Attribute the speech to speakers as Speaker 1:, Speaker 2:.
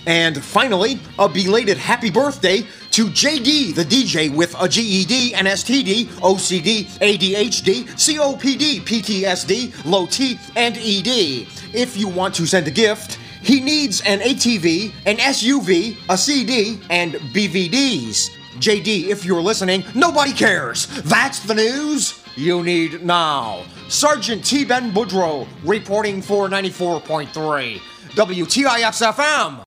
Speaker 1: And finally, a belated happy birthday to JD, the DJ with a GED, an STD, OCD, ADHD, COPD, PTSD, low T, and ED. If you want to send a gift, he needs an ATV, an SUV, a CD, and BVDs. JD, if you're listening, nobody cares. That's the news you need now. Sergeant T. Ben Boudreaux reporting for 94.3 WTIX FM.